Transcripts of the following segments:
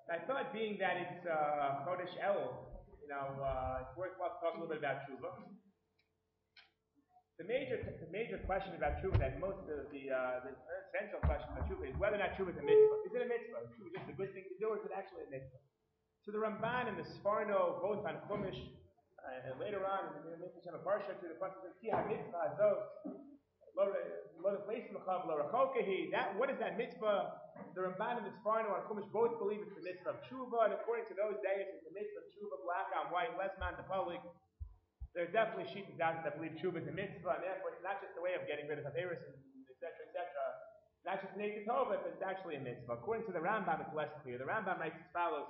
I thought being that it's Chodesh Elul, it's worthwhile to talk a little bit about tshuva. The major question about tshuva, that most of the essential question about tshuva is whether or not tshuva is a mitzvah. Is it a mitzvah? Is tshuva just a good thing to do, or is it actually a mitzvah? So the Ramban and the Sforno, both on Chumash, and later on in the Mitzvah Parsha, to the question of Ki HaMitzvah Azov, that what is that mitzvah? The Ramban and the Sforno on Chumash both believe it's the mitzvah of tshuva, and according to those days, it's the mitzvah of tshuva, black on white, less man the public. There's definitely shittas out there that believe tshuva is a mitzvah, and therefore it's not just a way of getting rid of Averis and etc., etc. Not just an Tova, but it's actually a mitzvah. According to the Rambam, it's less clear. The Rambam writes as follows.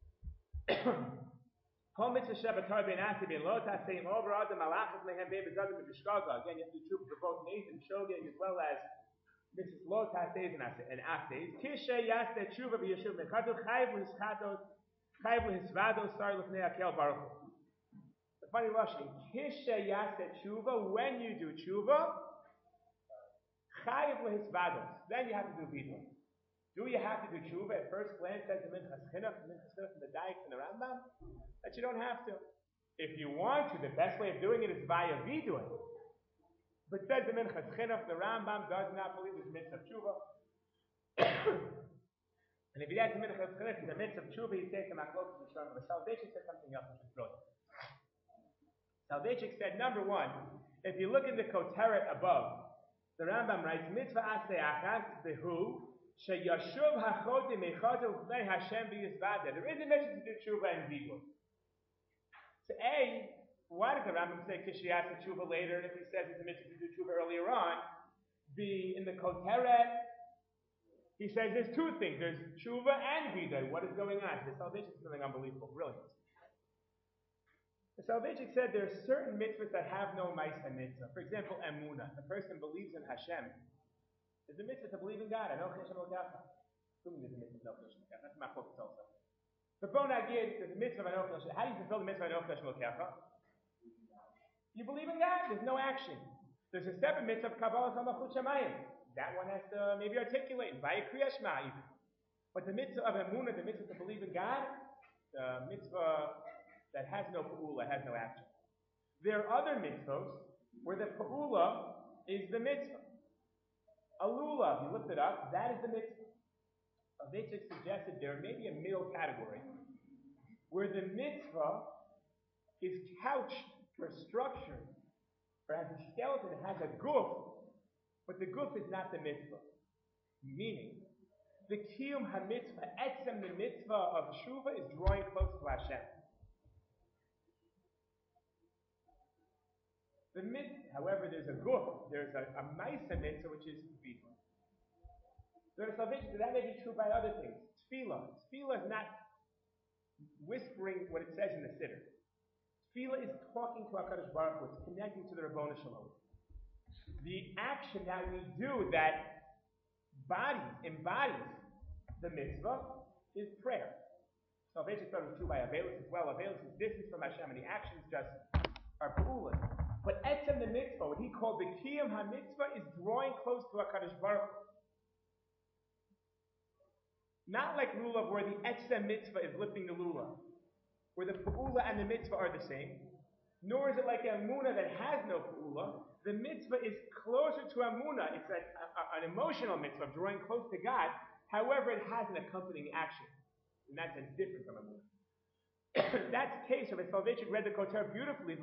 Again, you have to do tshuva for both Nathan, Shogeg, as well as Mrs. Lo Taseis and Aseis. Kishe Yaste Tshuva v'Yeshuv Mechadu Chayv L'Hisvados Sar L'Fnei Akel Baruch. The funny Russian, Kishe Yaste Tshuva, when you do tshuva, Chayv L'Hisvados, then you have to do vidui. Do you have to do tshuva? At first glance, says the Minchas Chinuch, the Daik, and the Rambam, that you don't have to. If you want to, the best way of doing it is via vidui. But says the Minchas Chinuch, the Rambam does not believe there's a mitzvah of tshuva. And if he has the Minchas Chinuch, the mitzvah of tshuva, he says the Machlokes of the Shlomo. But Soloveitchik said something else which is brilliant. Soloveitchik said, number one, if you look in the Koteret above, the Rambam writes, mitzvah aseh achat behu, sheyashuv hachotim echadu v'nei Hashem b'yizvada. There is a mitzvah to do tshuva and vidui. So why does the Rambam say Kishiyasa tshuva later, and if he says it's a mitzvah to do tshuva earlier on? In the Koteret, he says there's two things. There's tshuva and vidui. What is going on? The Soloveitchik is something unbelievable, brilliant. The Soloveitchik said there are certain mitzvahs that have no ma'isa mitzvah. For example, emunah. The person believes in Hashem. There's a mitzvah to believe in God. Anoch Hashem Elokecha. Assuming there's a mitzvah to Anoch Hashem Elokecha. That's my focus also. The Bonagid, there's a mitzvah of Anoch Hashem. How do you fulfill the mitzvah of Anoch Hashem Elokecha? You believe in God. There's no action. There's a separate mitzvah of Kabbalah Samachut Shamayim. That one has to maybe articulate via Kriya Shema even. But the mitzvah of emunah, the mitzvah to believe in God, the mitzvah that has no pa'ula, has no action. There are other mitzvahs where the pa'ula is the mitzvah. A lulav, you looked it up, that is the mitzvah. Soloveitchik suggested there may be a middle category where the mitzvah is couched or structured, or has a skeleton, it has a guf, but the guf is not the mitzvah. Meaning, the kiyum ha-mitzvah, etzem the mitzvah of tshuva is drawing close to Hashem. However, there's a guf, there's a ma'isa mitzvah, which is vidui. There's salvation, that may be true by other things. Tefillah. Tefillah is not whispering what it says in the siddur. Tefillah is talking to HaKadosh Baruch Hu, it's connecting to the Rabboni Shalom. The action that we do that embodies the mitzvah is prayer. Salvation is true by Avelis as well. Avelis is distance from Hashem, and the actions just are pa'ulas. But etzem the mitzvah, what he called the kiyum ha-mitzvah, is drawing close to HaKadosh Baruch Hu. Not like lulav, where the etzem mitzvah is lifting the lulav, where the pa'ula and the mitzvah are the same. Nor is it like emunah that has no pa'ula. The mitzvah is closer to emunah. It's an emotional mitzvah, drawing close to God. However, it has an accompanying action. And that's different from emunah. That's the case of it. Soloveitchik read the Kotar beautifully.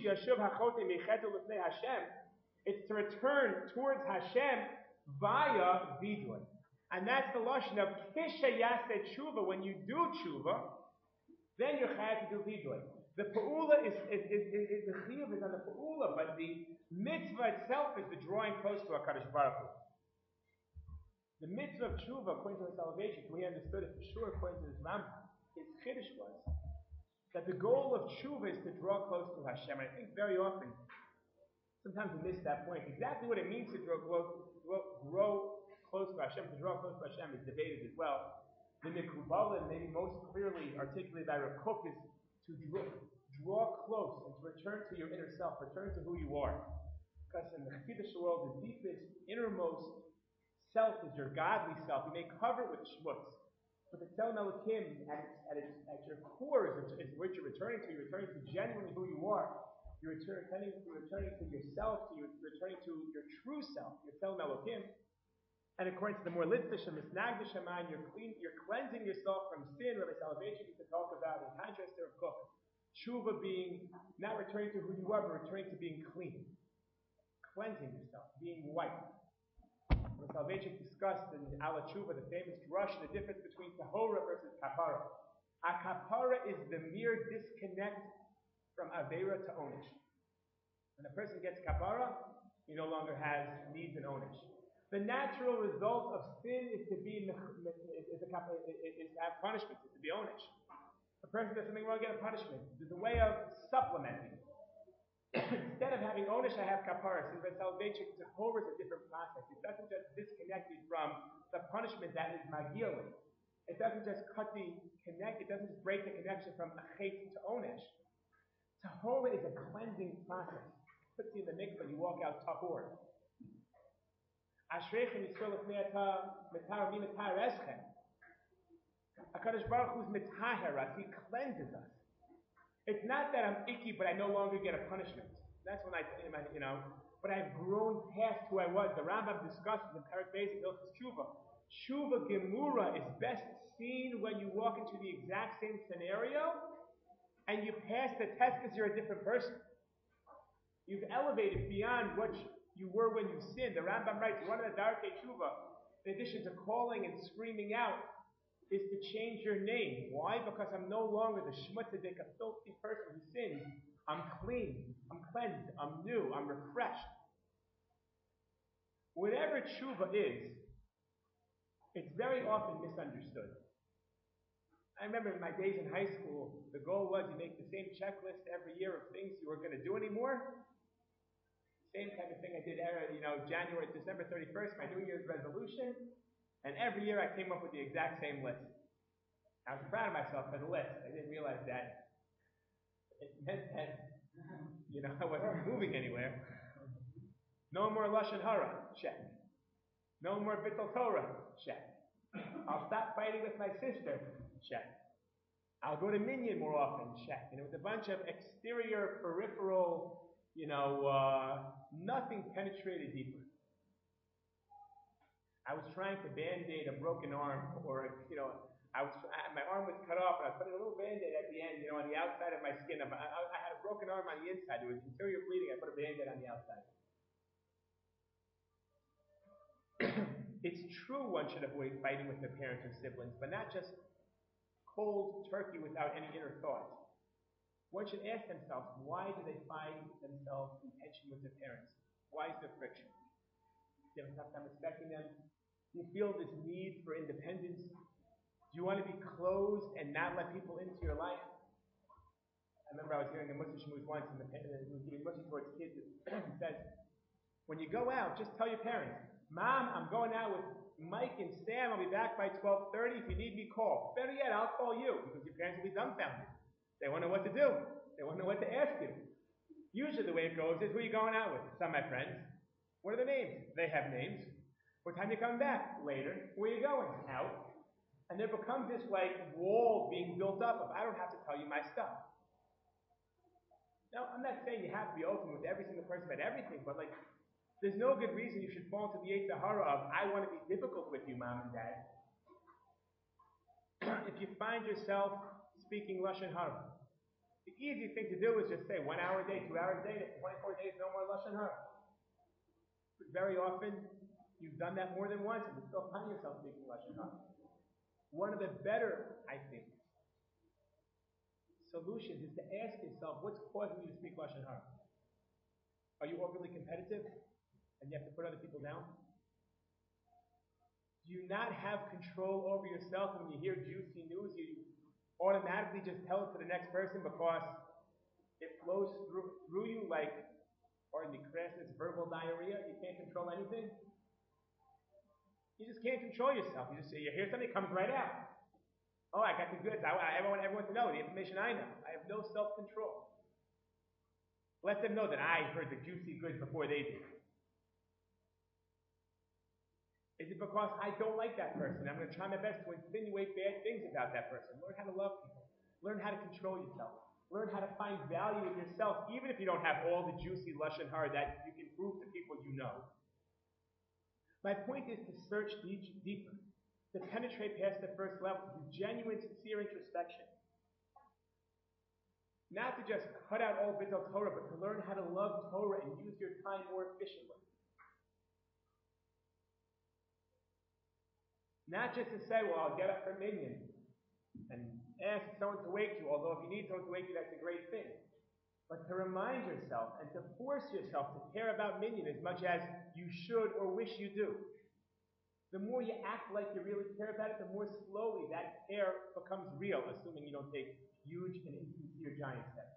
It's to return towards Hashem via vidui. And that's the lashon of kisha yaseh tshuva. When you do tshuva, then you're chayav to do vidui. The pa'ula is the chiyuv is on the pa'ula, but the mitzvah itself is the drawing close to HaKadosh Baruch Hu. The mitzvah of tshuva, according to the Soloveitchik, we understood it for sure according to his Rambam. His chiddush was that the goal of tshuva is to draw close to Hashem. And I think very often, sometimes we miss that point. Exactly what it means to grow close to Hashem, to draw close to Hashem, is debated as well. The Mikubala, maybe most clearly articulated by Rav Kook, is to draw close and to return to your inner self, return to who you are. Because in the Chassidish world, the deepest, innermost self is your godly self. You may cover it with shmutz, But the Tselem Elokim, at your core, is what you're returning to. You're returning to genuinely who you are. You're returning to yourself, you're returning to your true self, your Tselem Elokim. And according to the more Litzvish and Misnagdish Shaman, you're cleansing yourself from sin. Rabbi Soloveitchik used to talk about, in contrast to Rav Kook, tshuva being not returning to who you are, but returning to being clean. Cleansing yourself, being white. Soloveitchik discussed in Ala Tshuva, the famous drush, the difference between tahora versus kapara. A kapara is the mere disconnect from avera to onish. When a person gets kapara, he no longer has needs and onish. The natural result of sin is to have punishment, is to be onish. A person does something wrong, get a punishment. There's a way of supplementing. Instead of having onish, I have kapara. So the Soloveitchik, tahora is a different process. It doesn't just disconnect you from the punishment that is magilin. It doesn't just it doesn't just break the connection from achet to onish. Tahora is a cleansing process. Puts you in the mikvah, you walk out tahor. Ashreichem Yisrael Metar Mi Metar Eschem. HaKadosh Baruch Hu's metaher us. He cleanses us. It's not that I'm icky, but I no longer get a punishment. That's when but I've grown past who I was. The Rambam discusses in Perek Beis Hilchos Tshuva. Tshuva Gemura is best seen when you walk into the exact same scenario and you pass the test because you're a different person. You've elevated beyond what you were when you sinned. The Rambam writes, one of the Darkei Tshuva, in addition to calling and screaming out, is to change your name. Why? Because I'm no longer the shmutzadik, a filthy person who sins. I'm clean, I'm cleansed, I'm new, I'm refreshed. Whatever tshuva is, it's very often misunderstood. I remember in my days in high school, the goal was you make the same checklist every year of things you weren't going to do anymore. Same kind of thing I did, December 31st, my New Year's resolution. And every year I came up with the exact same list. I was proud of myself for the list. I didn't realize that it meant that, I wasn't moving anywhere. No more Lashon Hara, check. No more Bittul Torah, check. I'll stop fighting with my sister, check. I'll go to Minyan more often, check. And it was a bunch of exterior, peripheral, nothing penetrated deeper. I was trying to band-aid a broken arm, or my arm was cut off, and I was putting a little band-aid at the end, on the outside of my skin. I had a broken arm on the inside. There was interior bleeding. I put a band-aid on the outside. It's true one should avoid fighting with their parents or siblings, but not just cold turkey without any inner thought. One should ask themselves, why do they find themselves in tension with their parents? Why is there friction? Do you have a tough time respecting them? Do you feel this need for independence? Do you want to be closed and not let people into your life? I remember I was hearing a Muslim shmooze once, and he was giving Muslim towards kids. He says, when you go out, just tell your parents, Mom, I'm going out with Mike and Sam. I'll be back by 12:30. If you need me, call. Better yet, I'll call you, because your parents will be dumbfounded. They won't know what to do. They won't know what to ask you. Usually the way it goes is, who are you going out with? Some of my friends. What are the names? They have names. What time are you coming back? Later. Where are you going? Out. And there becomes this wall being built up of, I don't have to tell you my stuff. Now, I'm not saying you have to be open with every single person about everything, but there's no good reason you should fall into the Yetzer Hara of, I want to be difficult with you, Mom and Dad. If you find yourself speaking Lashon Hara, the easy thing to do is just say 1 hour a day, 2 hours a day, 24 days, no more Lashon Hara. But very often, you've done that more than once, and you still find yourself speaking Lashon Hara. One of the better, I think, solutions is to ask yourself, what's causing you to speak Lashon Hara? Are you overly competitive, and you have to put other people down? Do you not have control over yourself? When you hear juicy news, you automatically just tell it to the next person because it flows through you like, pardon the crassness, verbal diarrhea. You can't control anything. You just can't control yourself. You hear something, it comes right out. Oh, I got the goods. I want everyone to know the information I know. I have no self-control. Let them know that I heard the juicy goods before they did. Is it because I don't like that person? I'm going to try my best to insinuate bad things about that person. Learn how to love people. Learn how to control yourself. Learn how to find value in yourself, even if you don't have all the juicy lashon hara that you can prove to people you know. My point is to search deeper, to penetrate past the first level, to do genuine, sincere introspection. Not to just cut out all bits of Torah, but to learn how to love Torah and use your time more efficiently. Not just to say, well, I'll get up for minyan and ask someone to wake you, although if you need someone to wake you, that's a great thing. But to remind yourself and to force yourself to care about minyan as much as you should or wish you do. The more you act like you really care about it, the more slowly that care becomes real, assuming you don't take huge and insincere giant steps.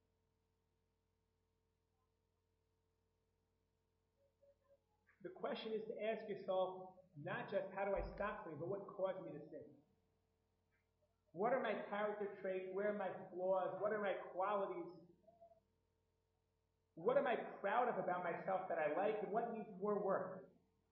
The question is to ask yourself, not just how do I stop sinning, but what caused me to sin? What are my character traits? Where are my flaws? What are my qualities? What am I proud of about myself that I like, and what needs more work?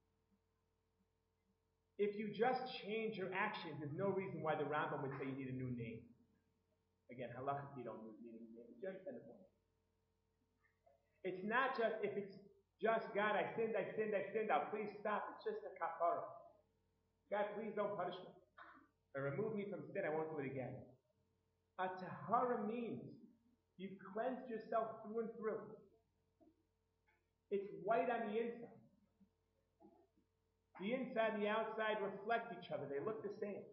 If you just change your actions, there's no reason why the Rambam would say you need a new name. Again, halachically you don't need a new name. You understand the point. It's not just, if it's just, God, I sinned, I'll please stop. It's just a kapara. God, please don't punish me. Or remove me from sin, I won't do it again. A tahara means you've cleansed yourself through and through. It's white on the inside. The inside and the outside reflect each other. They look the same.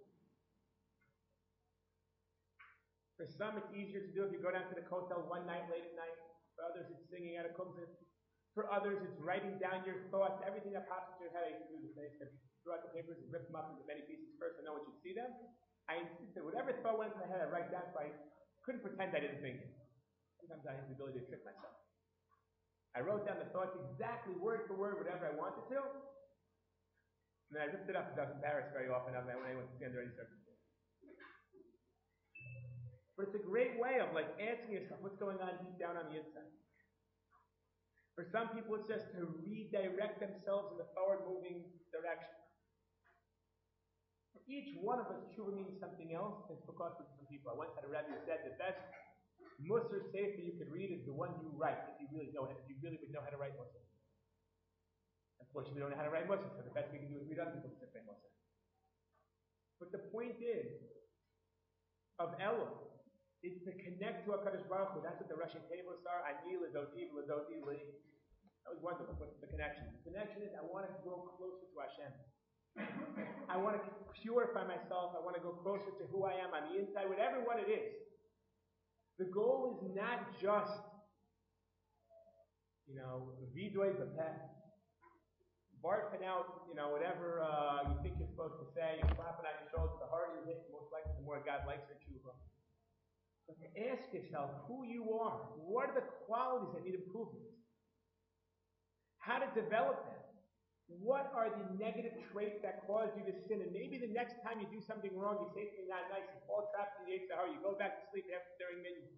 For some, it's easier to do if you go down to the kotel one night, late at night. For others, it's singing out of kumzit. For others, it's writing down your thoughts, everything that pops into your head. I used to do this. I used to throw out the papers and rip them up into many pieces first so no one should see them. I insisted, whatever thought went into my head, I write down so I couldn't pretend I didn't think it. Sometimes I had the ability to trick myself. I wrote down the thoughts exactly, word for word, whatever I wanted to. And then I ripped it up because I was embarrassed very often when anyone could see under any circumstances. But it's a great way of like asking yourself what's going on deep down on the inside. For some people, it's just to redirect themselves in the forward-moving direction. For each one of us, tshuva means something else. It's because for some people. I once had a rabbi who said the best Musar sefer you could read is the one you write, if you really would know how to write Musar. Unfortunately, we don't know how to write Musar, so the best we can do is read other people's sefer Musar. But the point of Elul is to connect to HaKadosh Baruch Hu. That's what the Russian tables are. Ani l'dodi l'dodi li. That was wonderful. What's the connection? The connection is I want to grow closer to Hashem. I want to purify myself. I want to go closer to who I am on the inside, whatever what it is. The goal is not just, vidoy b'peh, barfing out, whatever you think you're supposed to say. You're clapping on your shoulders. The harder you hit, most likely the more God likes your tshuva. But to ask yourself who you are, what are the qualities that need improvement? How to develop them? What are the negative traits that cause you to sin? And maybe the next time you do something wrong, you say something not nice, you fall trapped in the Yetzer Hara, you go back to sleep after during minyan.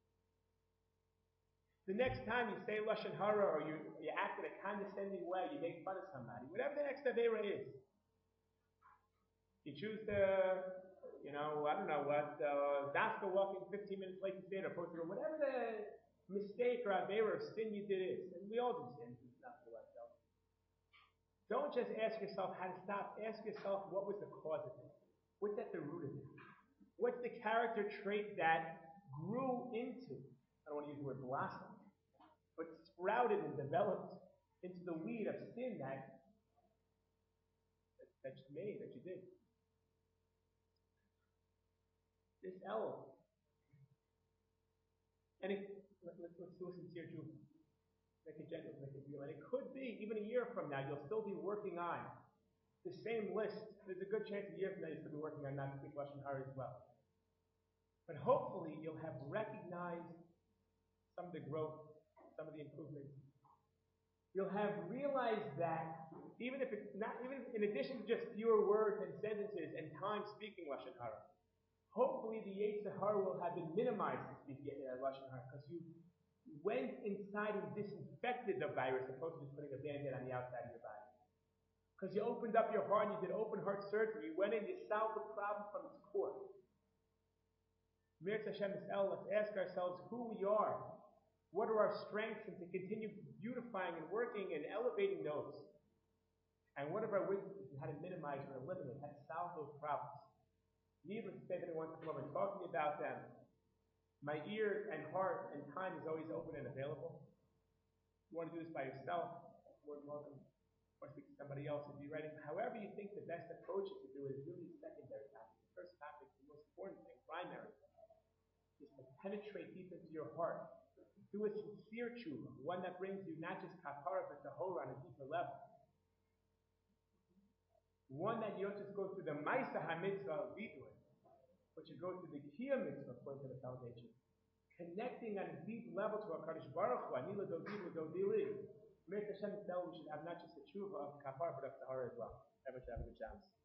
The next time you say lashon hara or you act in a condescending way, you make fun of somebody, whatever the next avera is. You choose to, I don't know what, Daska walking 15 minutes late to stand or post or whatever the mistake or avera or sin you did is. And we all do sins, it's not for ourselves. Don't just ask yourself how to stop. Ask yourself what was the cause of it. What's at the root of it? What's the character trait that grew into, I don't want to use the word blossom, but sprouted and developed into the weed of sin that you made, that you did. This Elul. And let's do a sincere tshuva. Make it gentle, make it real. And it could be, even a year from now, you'll still be working on the same list. There's a good chance a year from now you'll still be working on not to speak lashon hara as well. But hopefully you'll have recognized some of the growth, some of the improvements. You'll have realized that even in addition to just fewer words and sentences and time speaking lashon hara, hopefully the Yetzer Hara will have been minimized to speak lashon hara because you went inside and disinfected the virus opposed to just putting a band-aid on the outside of your body. Because you opened up your heart and you did open heart surgery. You went in, you solved the problem from its core. Mirz Hashem Yisrael, let's ask ourselves who we are. What are our strengths, and to continue beautifying and working and elevating those. And what are our weaknesses and how to minimize or eliminate, how to solve those problems. Needless to say, that anyone wants to come over and talk to me about them. My ear and heart and time is always open and available. If you want to do this by yourself, more than welcome. Or speak to somebody else and be ready. However you think the best approach is to do it is really a secondary topic. The first topic, the most important thing, primary, is to penetrate deep into your heart. Do a sincere tshuva, one that brings you not just kapara, but the whole on a deeper level. One that you don't just go through the Maisa HaMitzvah of Vidui, but you go through the Kiyah Mitzvah according to the foundation. Connecting on a deep level to HaKadosh Baruch Hu, Anila Dodilu Dodili. Mirz Hashem Yisrael, we should have not just a tshuva of kapara, but of tahara as well. Everyone should have a good chance.